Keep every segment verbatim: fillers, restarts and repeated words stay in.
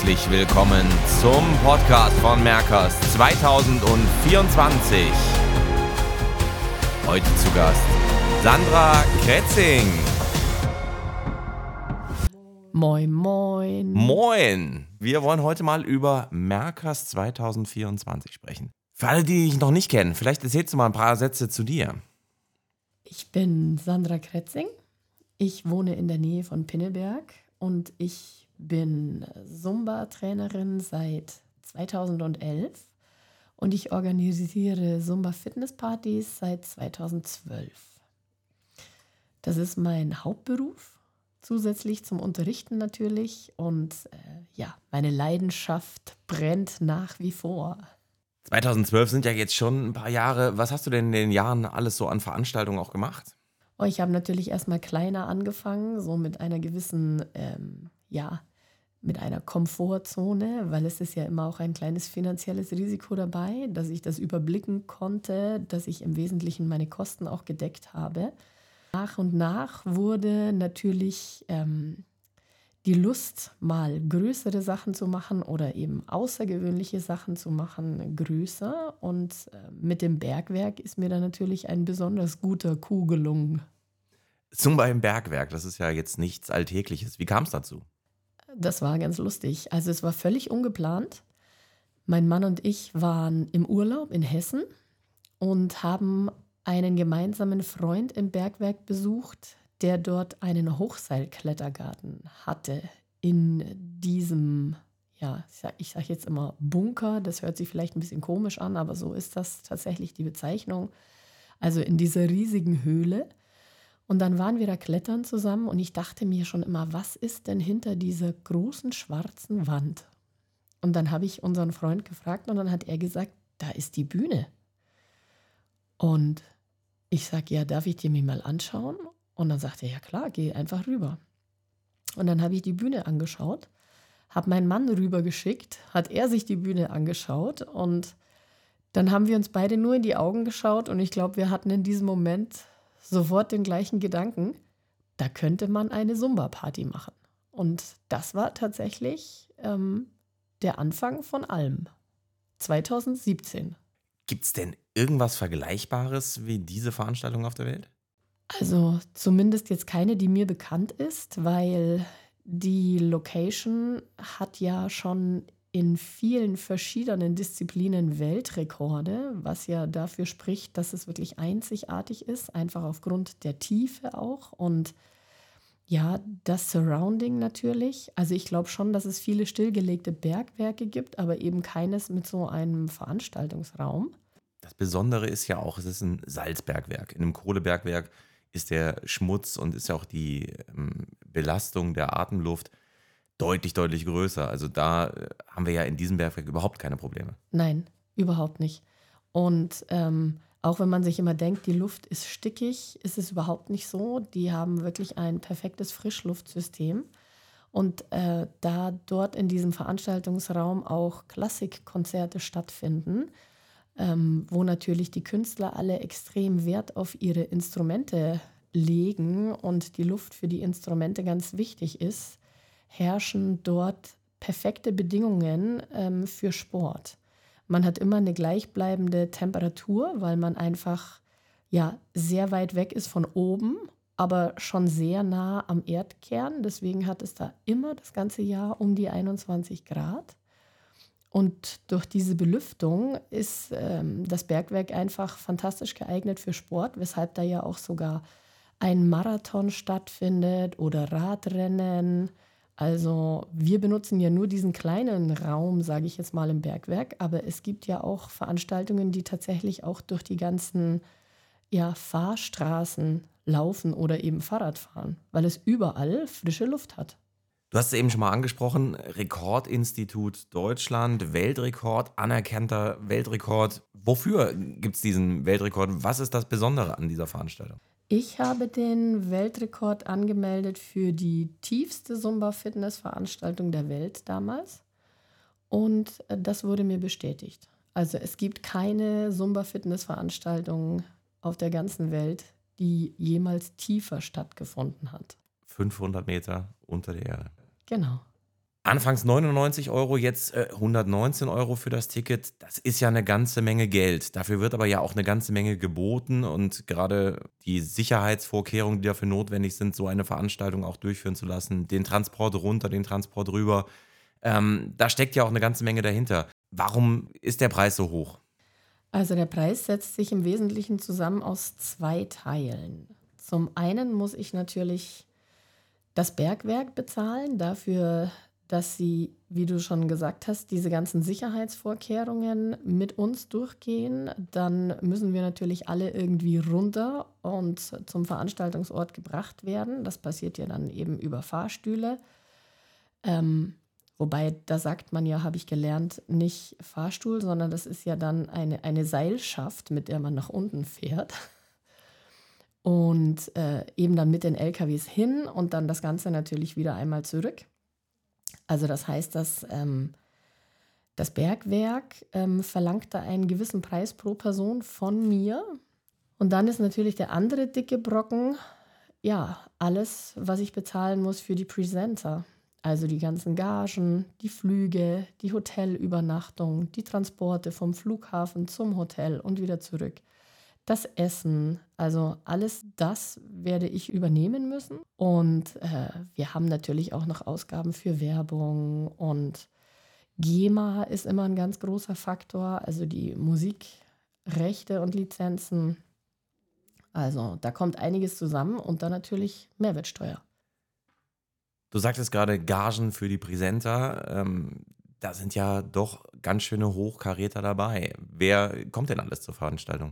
herzlich willkommen zum Podcast von Merkers zwanzig vierundzwanzig. Heute zu Gast Sandra Kretzing. Moin, moin. Moin. Wir wollen heute mal über Merkers zwanzig vierundzwanzig sprechen. Für alle, die dich noch nicht kennen, vielleicht erzählst du mal ein paar Sätze zu dir. Ich bin Sandra Kretzing. Ich wohne in der Nähe von Pinneberg und ich bin Zumba-Trainerin seit zweitausendelf und ich organisiere Zumba-Fitness-Partys seit zweitausendzwölf. Das ist mein Hauptberuf, zusätzlich zum Unterrichten natürlich, und äh, ja, meine Leidenschaft brennt nach wie vor. zweitausendzwölf sind ja jetzt schon ein paar Jahre. Was hast du denn in den Jahren alles so an Veranstaltungen auch gemacht? Oh, ich habe natürlich erstmal kleiner angefangen, so mit einer gewissen, ähm, ja, mit einer Komfortzone, weil es ist ja immer auch ein kleines finanzielles Risiko dabei, dass ich das überblicken konnte, dass ich im Wesentlichen meine Kosten auch gedeckt habe. Nach und nach wurde natürlich ähm, die Lust, mal größere Sachen zu machen oder eben außergewöhnliche Sachen zu machen, größer. Und äh, mit dem Bergwerk ist mir dann natürlich ein besonders guter Coup gelungen. Zumba im Bergwerk, das ist ja jetzt nichts Alltägliches. Wie kam es dazu? Das war ganz lustig. Also es war völlig ungeplant. Mein Mann und ich waren im Urlaub in Hessen und haben einen gemeinsamen Freund im Bergwerk besucht, der dort einen Hochseilklettergarten hatte. In diesem, ja, ich sage ich sag jetzt immer Bunker, das hört sich vielleicht ein bisschen komisch an, aber so ist das tatsächlich die Bezeichnung. Also in dieser riesigen Höhle. Und dann waren wir da klettern zusammen und ich dachte mir schon immer, was ist denn hinter dieser großen schwarzen Wand? Und dann habe ich unseren Freund gefragt und dann hat er gesagt, da ist die Bühne. Und ich sage, ja, darf ich dir mich mal anschauen? Und dann sagte er, ja klar, geh einfach rüber. Und dann habe ich die Bühne angeschaut, habe meinen Mann rübergeschickt, hat er sich die Bühne angeschaut und dann haben wir uns beide nur in die Augen geschaut und ich glaube, wir hatten in diesem Moment sofort den gleichen Gedanken, da könnte man eine Zumba-Party machen. Und das war tatsächlich ähm, der Anfang von allem. zweitausendsiebzehn. Gibt es denn irgendwas Vergleichbares wie diese Veranstaltung auf der Welt? Also zumindest jetzt keine, die mir bekannt ist, weil die Location hat ja schon in vielen verschiedenen Disziplinen Weltrekorde, was ja dafür spricht, dass es wirklich einzigartig ist, einfach aufgrund der Tiefe auch und ja, das Surrounding natürlich. Also ich glaube schon, dass es viele stillgelegte Bergwerke gibt, aber eben keines mit so einem Veranstaltungsraum. Das Besondere ist ja auch, es ist ein Salzbergwerk. In einem Kohlebergwerk ist der Schmutz und ist ja auch die ähm, Belastung der Atemluft deutlich, deutlich größer. Also da äh, haben wir ja in diesem Bergwerk überhaupt keine Probleme. Nein, überhaupt nicht. Und ähm, auch wenn man sich immer denkt, die Luft ist stickig, ist es überhaupt nicht so. Die haben wirklich ein perfektes Frischluftsystem. Und äh, da dort in diesem Veranstaltungsraum auch Klassikkonzerte stattfinden, ähm, wo natürlich die Künstler alle extrem Wert auf ihre Instrumente legen und die Luft für die Instrumente ganz wichtig ist, herrschen dort perfekte Bedingungen ähm, für Sport. Man hat immer eine gleichbleibende Temperatur, weil man einfach ja, sehr weit weg ist von oben, aber schon sehr nah am Erdkern. Deswegen hat es da immer das ganze Jahr um die einundzwanzig Grad. Und durch diese Belüftung ist ähm, das Bergwerk einfach fantastisch geeignet für Sport, weshalb da ja auch sogar ein Marathon stattfindet oder Radrennen. Also wir benutzen ja nur diesen kleinen Raum, sage ich jetzt mal, im Bergwerk, aber es gibt ja auch Veranstaltungen, die tatsächlich auch durch die ganzen ja, Fahrstraßen laufen oder eben Fahrrad fahren, weil es überall frische Luft hat. Du hast es eben schon mal angesprochen, Rekordinstitut Deutschland, Weltrekord, anerkannter Weltrekord. Wofür gibt es diesen Weltrekord? Was ist das Besondere an dieser Veranstaltung? Ich habe den Weltrekord angemeldet für die tiefste Zumba-Fitness-Veranstaltung der Welt damals und das wurde mir bestätigt. Also es gibt keine Zumba-Fitness-Veranstaltung auf der ganzen Welt, die jemals tiefer stattgefunden hat. fünfhundert Meter unter der Erde. Genau. Anfangs neunundneunzig Euro, jetzt äh, hundertneunzehn Euro für das Ticket. Das ist ja eine ganze Menge Geld. Dafür wird aber ja auch eine ganze Menge geboten und gerade die Sicherheitsvorkehrungen, die dafür notwendig sind, so eine Veranstaltung auch durchführen zu lassen, den Transport runter, den Transport rüber, ähm, da steckt ja auch eine ganze Menge dahinter. Warum ist der Preis so hoch? Also der Preis setzt sich im Wesentlichen zusammen aus zwei Teilen. Zum einen muss ich natürlich das Bergwerk bezahlen dafür, dass sie, wie du schon gesagt hast, diese ganzen Sicherheitsvorkehrungen mit uns durchgehen. Dann müssen wir natürlich alle irgendwie runter und zum Veranstaltungsort gebracht werden. Das passiert ja dann eben über Fahrstühle. Ähm, Wobei, da sagt man ja, habe ich gelernt, nicht Fahrstuhl, sondern das ist ja dann eine, eine Seilschaft, mit der man nach unten fährt. Und äh, eben dann mit den L K Ws hin und dann das Ganze natürlich wieder einmal zurück. Also das heißt, dass ähm, das Bergwerk ähm, verlangt da einen gewissen Preis pro Person von mir. Und dann ist natürlich der andere dicke Brocken, ja, alles, was ich bezahlen muss für die Presenter. Also die ganzen Gagen, die Flüge, die Hotelübernachtung, die Transporte vom Flughafen zum Hotel und wieder zurück. Das Essen, also alles das werde ich übernehmen müssen. Und äh, wir haben natürlich auch noch Ausgaben für Werbung und GEMA ist immer ein ganz großer Faktor, also die Musikrechte und Lizenzen. Also da kommt einiges zusammen und dann natürlich Mehrwertsteuer. Du sagtest gerade Gagen für die Presenter. Ähm, da sind ja doch ganz schöne Hochkaräter dabei. Wer kommt denn alles zur Veranstaltung?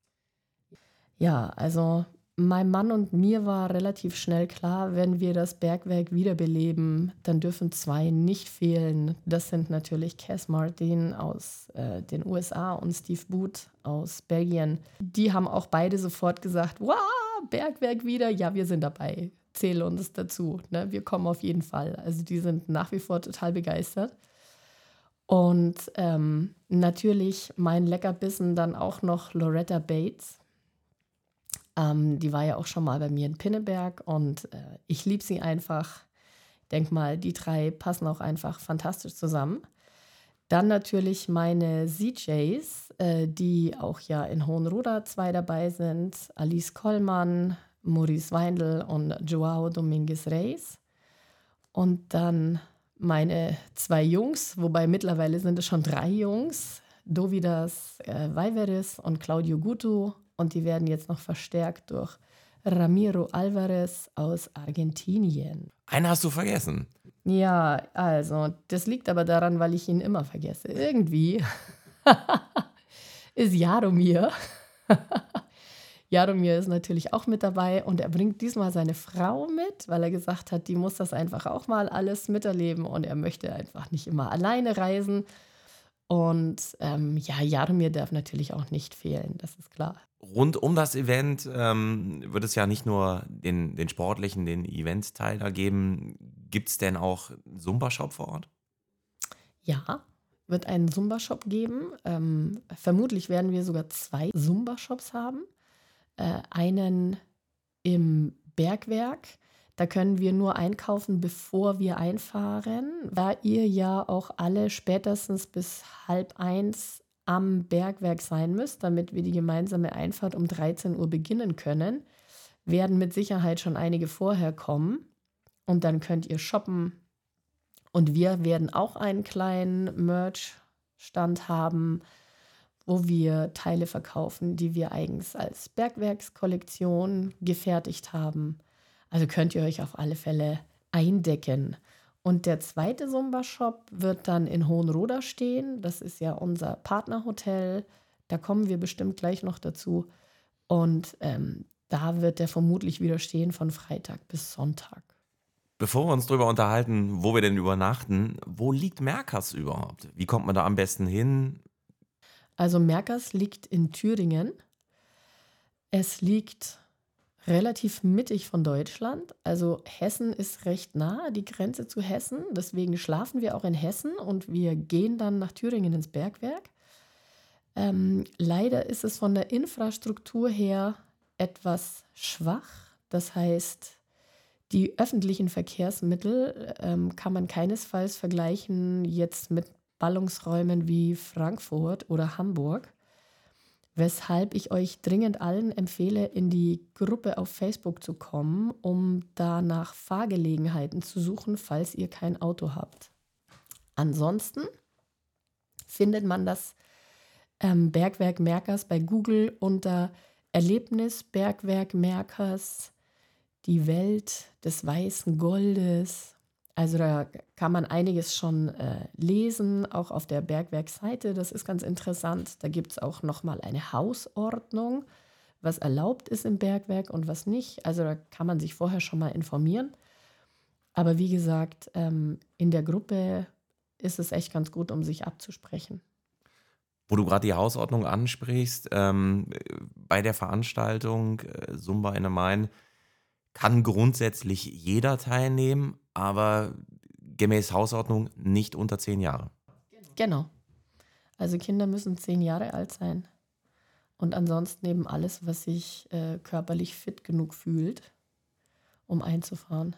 Ja, also meinem Mann und mir war relativ schnell klar, wenn wir das Bergwerk wiederbeleben, dann dürfen zwei nicht fehlen. Das sind natürlich Cass Martin aus äh, den U S A und Steve Booth aus Belgien. Die haben auch beide sofort gesagt, wow, Bergwerk wieder, ja, wir sind dabei. Zähle uns dazu, ne? Wir kommen auf jeden Fall. Also die sind nach wie vor total begeistert. Und ähm, natürlich mein Leckerbissen dann auch noch Loretta Bates. Ähm, die war ja auch schon mal bei mir in Pinneberg und äh, ich liebe sie einfach. Ich denke mal, die drei passen auch einfach fantastisch zusammen. Dann natürlich meine C Js, äh, die auch ja in Hohenroda zwei dabei sind. Alice Kollmann, Maurice Weindl und Joao Dominguez Reis. Und dann meine zwei Jungs, wobei mittlerweile sind es schon drei Jungs, Dovidas äh, Vaiveris und Claudio Guto. Und die werden jetzt noch verstärkt durch Ramiro Alvarez aus Argentinien. Einen hast du vergessen. Ja, also, das liegt aber daran, weil ich ihn immer vergesse. Irgendwie ist Jaromir. Jaromir ist natürlich auch mit dabei und er bringt diesmal seine Frau mit, weil er gesagt hat, die muss das einfach auch mal alles miterleben und er möchte einfach nicht immer alleine reisen. Und ähm, ja, Jaromir darf natürlich auch nicht fehlen, das ist klar. Rund um das Event ähm, wird es ja nicht nur den, den sportlichen, den Event-Teil da geben. Gibt es denn auch einen Zumba-Shop vor Ort? Ja, wird einen Zumba-Shop geben. Ähm, vermutlich werden wir sogar zwei Zumba-Shops haben. Äh, einen im Bergwerk. Da können wir nur einkaufen, bevor wir einfahren, da ihr ja auch alle spätestens bis halb eins am Bergwerk sein müsst, damit wir die gemeinsame Einfahrt um dreizehn Uhr beginnen können, werden mit Sicherheit schon einige vorher kommen und dann könnt ihr shoppen. Und wir werden auch einen kleinen Merch-Stand haben, wo wir Teile verkaufen, die wir eigens als Bergwerkskollektion gefertigt haben. Also könnt ihr euch auf alle Fälle eindecken. Und der zweite Zumba-Shop wird dann in Hohenroda stehen. Das ist ja unser Partnerhotel. Da kommen wir bestimmt gleich noch dazu. Und ähm, da wird der vermutlich wieder stehen von Freitag bis Sonntag. Bevor wir uns darüber unterhalten, wo wir denn übernachten, wo liegt Merkers überhaupt? Wie kommt man da am besten hin? Also Merkers liegt in Thüringen. Es liegt relativ mittig von Deutschland. Also Hessen ist recht nah, die Grenze zu Hessen. Deswegen schlafen wir auch in Hessen und wir gehen dann nach Thüringen ins Bergwerk. Ähm, leider ist es von der Infrastruktur her etwas schwach. Das heißt, Die öffentlichen Verkehrsmittel ähm, kann man keinesfalls vergleichen jetzt mit Ballungsräumen wie Frankfurt oder Hamburg, weshalb ich euch dringend allen empfehle, in die Gruppe auf Facebook zu kommen, um da nach Fahrgelegenheiten zu suchen, falls ihr kein Auto habt. Ansonsten findet man das ähm, Bergwerk Merkers bei Google unter Erlebnis Bergwerk Merkers, die Welt des weißen Goldes. Also da kann man einiges schon äh, lesen, auch auf der Bergwerkseite. Das ist ganz interessant. Da gibt es auch nochmal eine Hausordnung, was erlaubt ist im Bergwerk und was nicht. Also da kann man sich vorher schon mal informieren. Aber wie gesagt, ähm, in der Gruppe ist es echt ganz gut, um sich abzusprechen. Wo du gerade die Hausordnung ansprichst, ähm, bei der Veranstaltung äh, Zumba in der Main kann grundsätzlich jeder teilnehmen, aber gemäß Hausordnung nicht unter zehn Jahre. Genau. Also Kinder müssen zehn Jahre alt sein. Und ansonsten eben alles, was sich äh, körperlich fit genug fühlt, um einzufahren.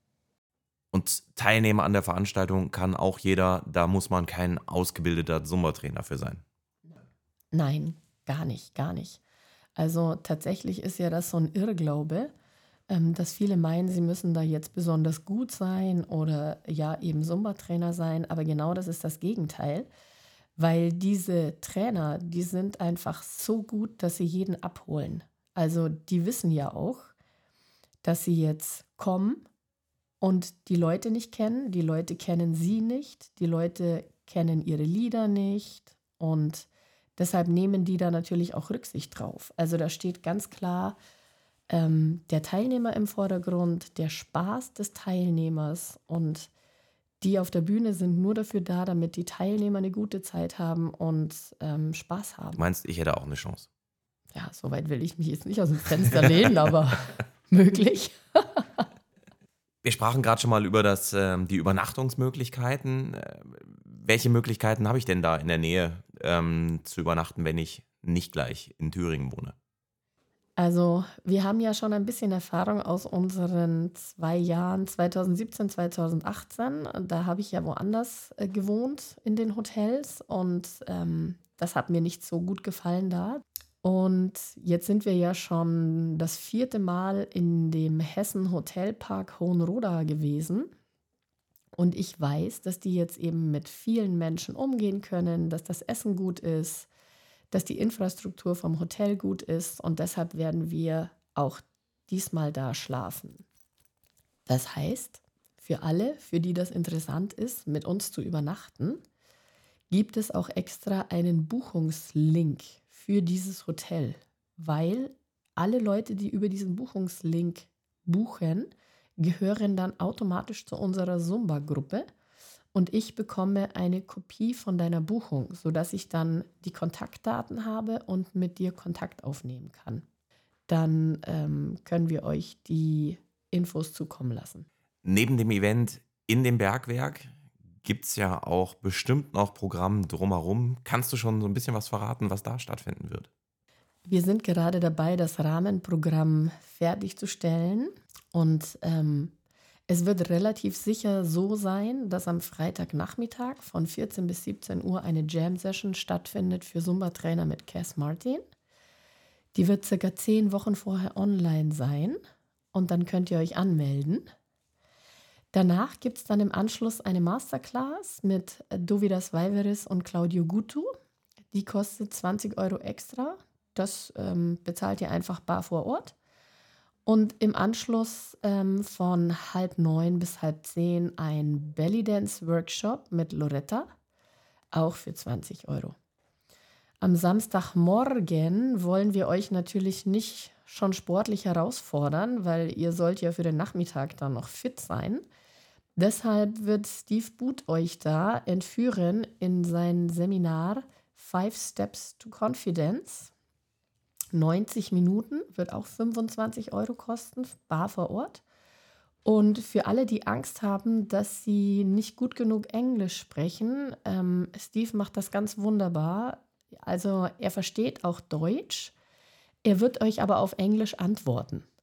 Und Teilnehmer an der Veranstaltung kann auch jeder, da muss man kein ausgebildeter Zumba-Trainer für sein. Nein, gar nicht, gar nicht. Also tatsächlich ist ja das so ein Irrglaube, ähm, dass viele meinen, sie müssen da jetzt besonders gut sein oder ja eben Zumba-Trainer sein. Aber genau das ist das Gegenteil, weil diese Trainer, die sind einfach so gut, dass sie jeden abholen. Also die wissen ja auch, dass sie jetzt kommen und die Leute nicht kennen. Die Leute kennen sie nicht. Die Leute kennen ihre Lieder nicht. Und deshalb nehmen die da natürlich auch Rücksicht drauf. Also da steht ganz klar ähm, der Teilnehmer im Vordergrund, der Spaß des Teilnehmers. Und die auf der Bühne sind nur dafür da, damit die Teilnehmer eine gute Zeit haben und ähm, Spaß Du haben. meinst, ich hätte auch eine Chance? Ja, soweit will ich mich jetzt nicht aus dem Fenster lehnen, aber möglich. Wir sprachen gerade schon mal über das, ähm, die Übernachtungsmöglichkeiten. Äh, welche Möglichkeiten habe ich denn da in der Nähe ähm, zu übernachten, wenn ich nicht gleich in Thüringen wohne? Also wir haben ja schon ein bisschen Erfahrung aus unseren zwei Jahren zweitausendsiebzehn, zweitausendachtzehn. Da habe ich ja woanders äh, gewohnt in den Hotels und ähm, das hat mir nicht so gut gefallen da. Und jetzt sind wir ja schon das vierte Mal in dem Hessen Hotelpark Hohenroda gewesen. Und ich weiß, dass die jetzt eben mit vielen Menschen umgehen können, dass das Essen gut ist, dass die Infrastruktur vom Hotel gut ist und deshalb werden wir auch diesmal da schlafen. Das heißt, für alle, für die das interessant ist, mit uns zu übernachten, gibt es auch extra einen Buchungslink für dieses Hotel, weil alle Leute, die über diesen Buchungslink buchen, gehören dann automatisch zu unserer Zumba-Gruppe. Und ich bekomme eine Kopie von deiner Buchung, sodass ich dann die Kontaktdaten habe und mit dir Kontakt aufnehmen kann. Dann ähm, können wir euch die Infos zukommen lassen. Neben dem Event in dem Bergwerk gibt es ja auch bestimmt noch Programm drumherum. Kannst du schon so ein bisschen was verraten, was da stattfinden wird? Wir sind gerade dabei, das Rahmenprogramm fertigzustellen und ähm, es wird relativ sicher so sein, dass am Freitagnachmittag von vierzehn bis siebzehn Uhr eine Jam-Session stattfindet für Zumba-Trainer mit Cass Martin. Die wird circa zehn Wochen vorher online sein und dann könnt ihr euch anmelden. Danach gibt es dann im Anschluss eine Masterclass mit Dovidas Vaiveris und Claudio Gutu. Die kostet zwanzig Euro extra. Das ähm, bezahlt ihr einfach bar vor Ort. Und im Anschluss ähm, von halb neun bis halb zehn ein Bellydance-Workshop mit Loretta, auch für zwanzig Euro. Am Samstagmorgen wollen wir euch natürlich nicht schon sportlich herausfordern, weil ihr sollt ja für den Nachmittag dann noch fit sein. Deshalb wird Steve Boot euch da entführen in sein Seminar Five Steps to Confidence. neunzig Minuten, wird auch fünfundzwanzig Euro kosten, bar vor Ort. Und für alle, die Angst haben, dass sie nicht gut genug Englisch sprechen, ähm, Steve macht das ganz wunderbar. Also er versteht auch Deutsch, er wird euch aber auf Englisch antworten.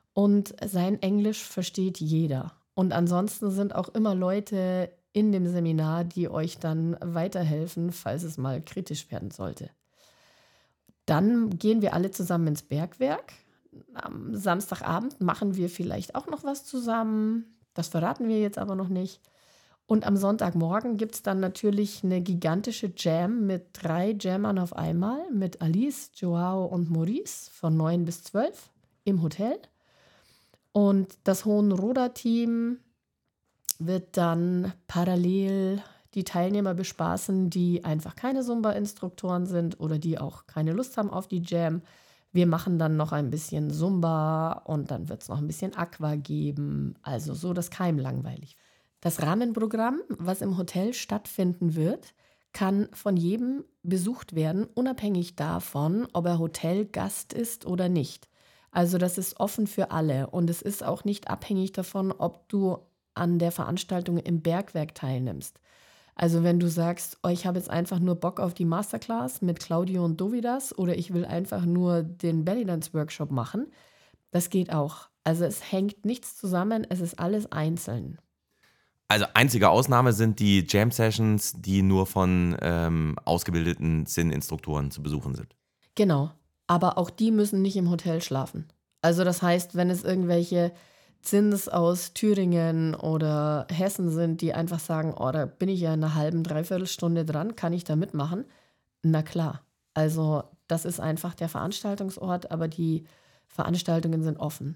und sein Englisch versteht jeder. Und ansonsten sind auch immer Leute in dem Seminar, die euch dann weiterhelfen, falls es mal kritisch werden sollte. Dann gehen wir alle zusammen ins Bergwerk. Am Samstagabend machen wir vielleicht auch noch was zusammen. Das verraten wir jetzt aber noch nicht. Und am Sonntagmorgen gibt es dann natürlich eine gigantische Jam mit drei Jammern auf einmal, mit Alice, Joao und Maurice von neun bis zwölf im Hotel. Und das Hohenroda-Team wird dann parallel die Teilnehmer bespaßen, die einfach keine Zumba-Instruktoren sind oder die auch keine Lust haben auf die Jam. Wir machen dann noch ein bisschen Zumba und dann wird es noch ein bisschen Aqua geben, also so, dass keinem langweilig wird. Das Rahmenprogramm, was im Hotel stattfinden wird, kann von jedem besucht werden, unabhängig davon, ob er Hotelgast ist oder nicht. Also das ist offen für alle und es ist auch nicht abhängig davon, ob du an der Veranstaltung im Bergwerk teilnimmst. Also wenn du sagst, oh, ich habe jetzt einfach nur Bock auf die Masterclass mit Claudio und Dovidas oder ich will einfach nur den Bellydance-Workshop machen, das geht auch. Also es hängt nichts zusammen, es ist alles einzeln. Also einzige Ausnahme sind die Jam-Sessions, die nur von ähm, ausgebildeten Zinninstruktoren zu besuchen sind. Genau, aber auch die müssen nicht im Hotel schlafen. Also das heißt, wenn es irgendwelche Zins aus Thüringen oder Hessen sind, die einfach sagen, oh, da bin ich ja in einer halben, dreiviertel Stunde dran, kann ich da mitmachen? Na klar, also das ist einfach der Veranstaltungsort, aber die Veranstaltungen sind offen.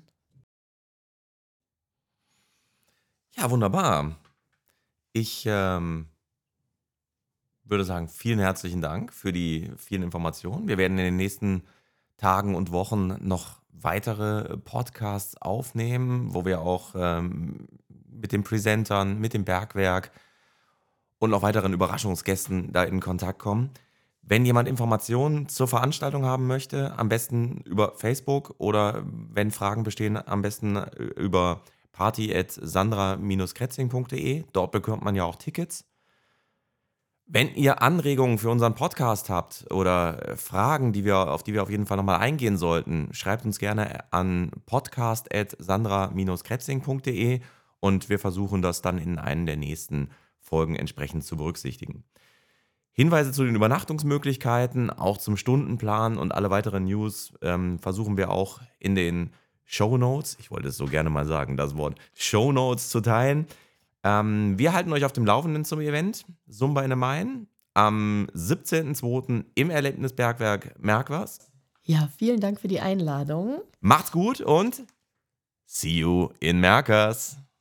Ja, wunderbar. Ich ähm, würde sagen, vielen herzlichen Dank für die vielen Informationen. Wir werden in den nächsten Tagen und Wochen noch weitere Podcasts aufnehmen, wo wir auch ähm, mit den Presentern, mit dem Bergwerk und noch weiteren Überraschungsgästen da in Kontakt kommen. Wenn jemand Informationen zur Veranstaltung haben möchte, am besten über Facebook oder wenn Fragen bestehen, am besten über party at sandra dash kretzing punkt de. Dort bekommt man ja auch Tickets. Wenn ihr Anregungen für unseren Podcast habt oder Fragen, die wir, auf die wir auf jeden Fall nochmal eingehen sollten, schreibt uns gerne an podcast at sandra dash kretzing punkt de und wir versuchen das dann in einen der nächsten Folgen entsprechend zu berücksichtigen. Hinweise zu den Übernachtungsmöglichkeiten, auch zum Stundenplan und alle weiteren News ähm, versuchen wir auch in den Shownotes, ich wollte es so gerne mal sagen, das Wort Shownotes zu teilen. Ähm, wir halten euch auf dem Laufenden zum Event Zumba in the Main am siebzehnten zweiten im Erlebnisbergwerk Merkwers. Ja, vielen Dank für die Einladung. Macht's gut und see you in Merkers.